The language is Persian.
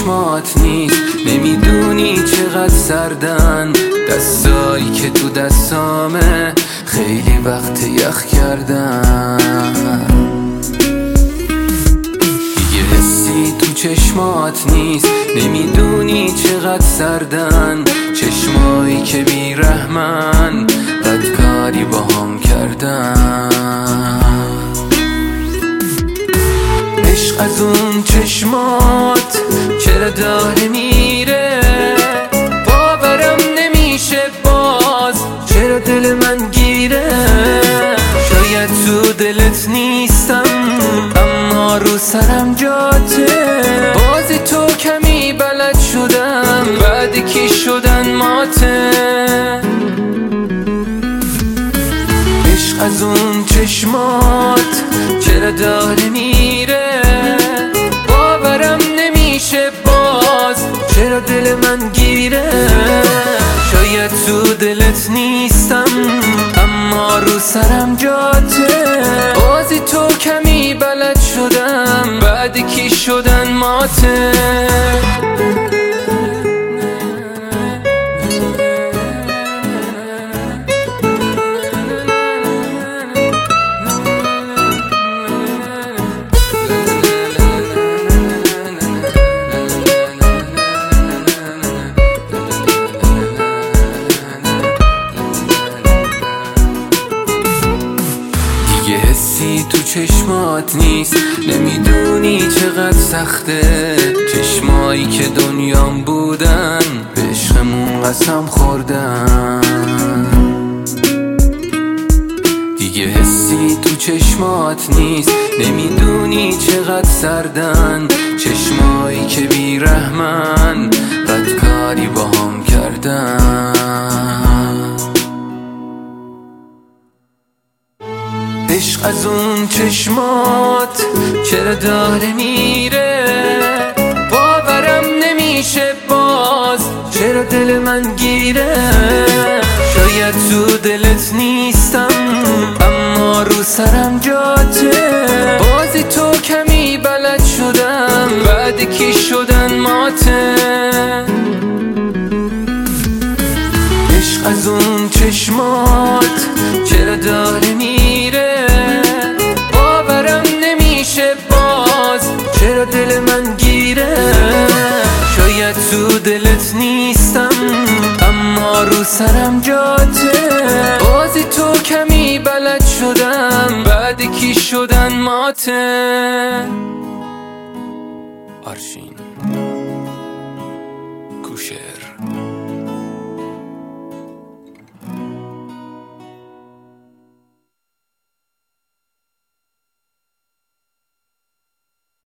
چشمات نیست، نمیدونی چقدر سردن دستایی که تو دستامه، خیلی وقت یخ کردن. دیگه حسی تو چشمات نیست، نمیدونی چقدر سردن چشمایی که بیرحمن بدکاری با هم کردن. عشق از اون چشمات چرا داره میره، باورم نمیشه باز چرا دل من گیره. شاید تو دلت نیستم اما رو سرم جاته، بازی تو کمی بلد شدم بعد کی شدن ماته. عشق از اون چشمات چرا داره میره، باورم نمیشه باز چرا دل من گیره. شاید تو دلت نیستم اما رو سرم جاته، بازی تو کمی بلد شدم بعد کی شدن ماته. یه حسی تو چشمات نیست، نمیدونی چقدر سخته چشمایی که دنیام بودن به عشقمون قسم خوردن. دیگه حسی تو چشمات نیست، نمیدونی چقدر سردن چشمایی که بیرحمن بدکاری با هم کردن. عشق از اون چشمات چرا داره میره، باورم نمیشه باز چرا دل من گیره. شاید تو دلت نیستم اما رو سرم جاته، بازی تو کمی بلد شدم بعد کی شدن ماته. عشق از اون چشمات چرا داره میره، باورم نمیشه باز چرا دل من گیره. شاید تو دلت نیستم اما رو سرم جاته، بازی تو کمی بلد شدم بعد کی شدن ماته. آرشین.